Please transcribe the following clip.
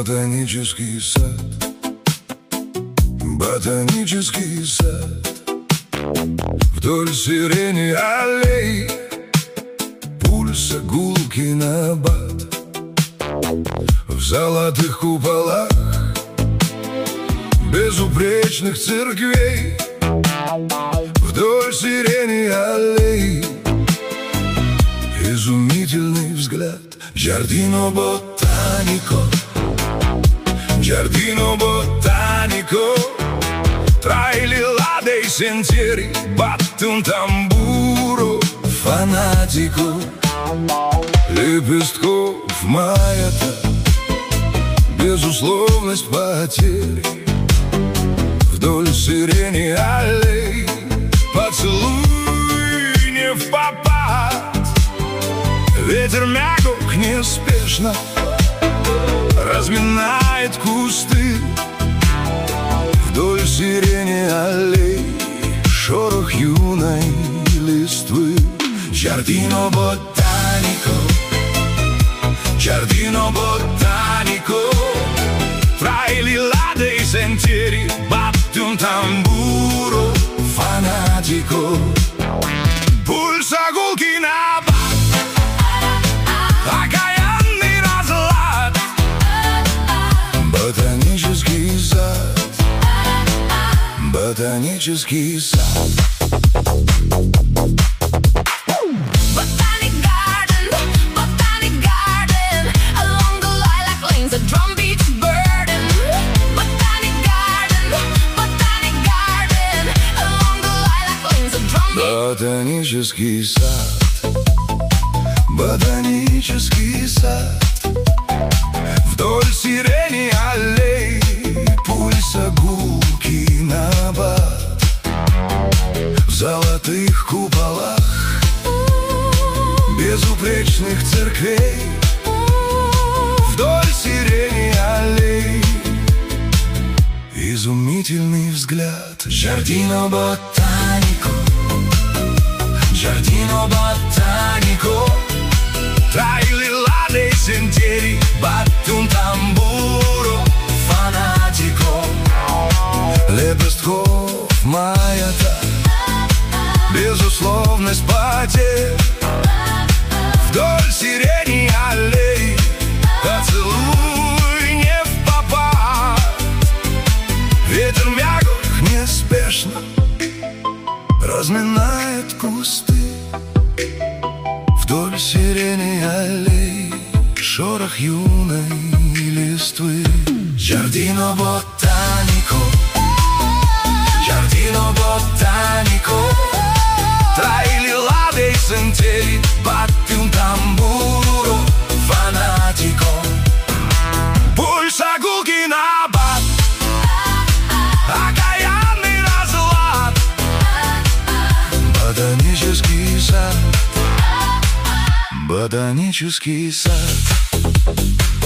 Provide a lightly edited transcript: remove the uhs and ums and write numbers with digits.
Ботанический сад, ботанический сад. Вдоль сирени аллей, пульса гулки набат. В золотых куполах безупречных церквей, вдоль сирени аллей, изумительный взгляд. Giardino botanico, giardino botanico, tra i lilla dei sentieri batte un tamburo fanatico. Лепестков мая-то, безусловность потери. Вдоль сирени аллей, поцелуй не впопад. Ветер мягок неспешно разминает кусты. Вдоль сирени аллей, шорох юной листвы. Giardino botanico, giardino botanico, fra i lilla dei sentieri batte un tamburo fanatico. Pulsa гулки набат, окаянный разлад. Ботанический сад, ботанический сад. Ботанический сад, ботанический сад. Вдоль сирени аллей, пульса гулки набат. В золотых куполах безупречных церквей, вдоль сирени аллей, изумительный взгляд. Giardino botanico, giardino botanico, tra i lilla dei sentieri batte un tamburo fanatico. Лепестков мая-то, безусловность потерь. Вдоль сирени аллей, поцелуй не впопад. Ветер мягок неспешно разминает кусты. Вдоль сирени аллей, шорох юной листвы. Giardino botanico, giardino botanico, tra i lilla dei sentieri batte un tamburo fanatico. Pulsa гулки набат, окаянный разлад. Ботанический сад, ботанический сад.